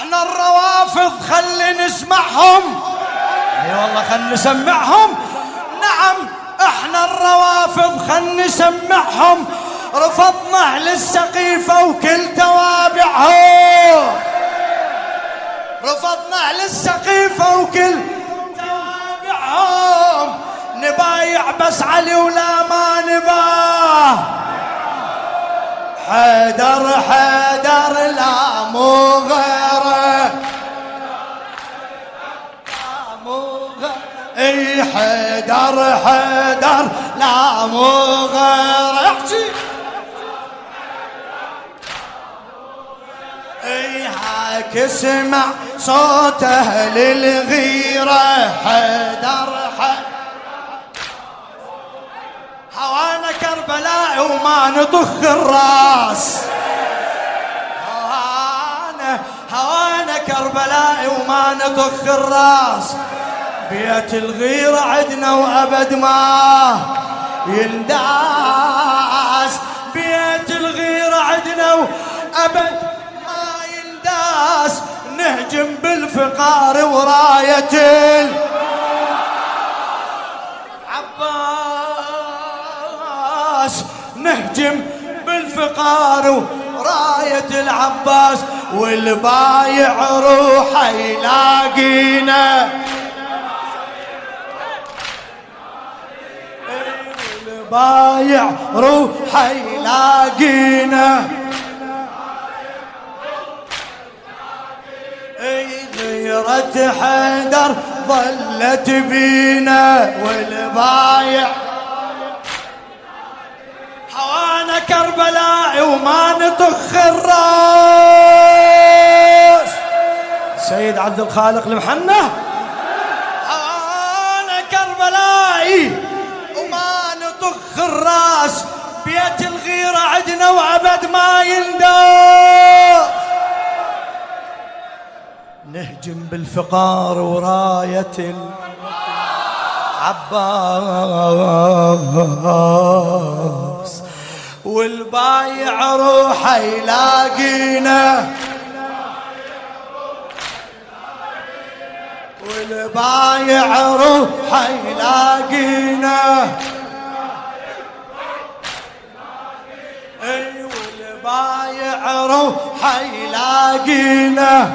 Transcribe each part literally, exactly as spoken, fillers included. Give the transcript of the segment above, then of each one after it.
احنا الروافض خلي نسمعهم. اي والله خلي نسمعهم. نعم احنا الروافض خلي نسمعهم. رفضنا اهل السقيفة وكل توابعهم. رفضنا اهل السقيفة وكل توابعهم. نبايع بس علي ولا ما نباه. حيدر حيدر لا مو غيره. اي حيدر حيدر لا مو غيره. احكي اي هاك اسمع صوت اهل الغيره. حيدر حيدر هوانا كربلاء وما نطخ الراس. هوانا هوانا كربلاء وما نطخ الراس. بيت الغيرة عدنا وأبد ما ينداس. بيت الغيرة عدنا وأبد ما ينداس. نهجم بالفقار وراية العباس. نهجم بالفقار وراية العباس. والبايع روحه يلاقينا. بايع روحه يلاقينا. اي غيرة حيدر ظلت بينا. والبايع هوانا كربلاء وما نطخ الراس. سيد عبد الخالق المحنة. هوانا كربلائي طخ الراس. بيت الغيرة عدنا وأبد ما ينداس. نهجم بالفقار وراية العباس. والبايع روحه يلاقينا. والبايع روحه يلاقينا. اي والبايع روحه يلاقينا.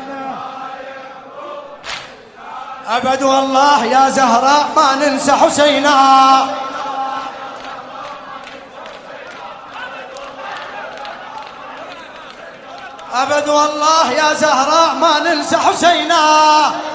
ابد والله يا زهراء ما ننسى حسينا. ابد والله يا زهراء ما ننسى حسينا.